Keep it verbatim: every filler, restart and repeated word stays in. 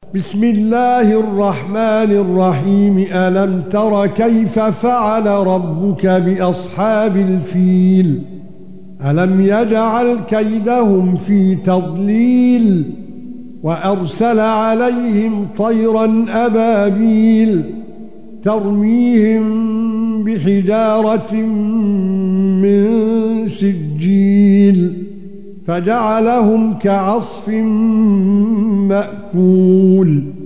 بسم الله الرحمن الرحيم. ألم تر كيف فعل ربك بأصحاب الفيل؟ ألم يجعل كيدهم في تضليل وأرسل عليهم طيرا أبابيل ترميهم بحجارة من سجيل فجعلهم كعصف مأكول.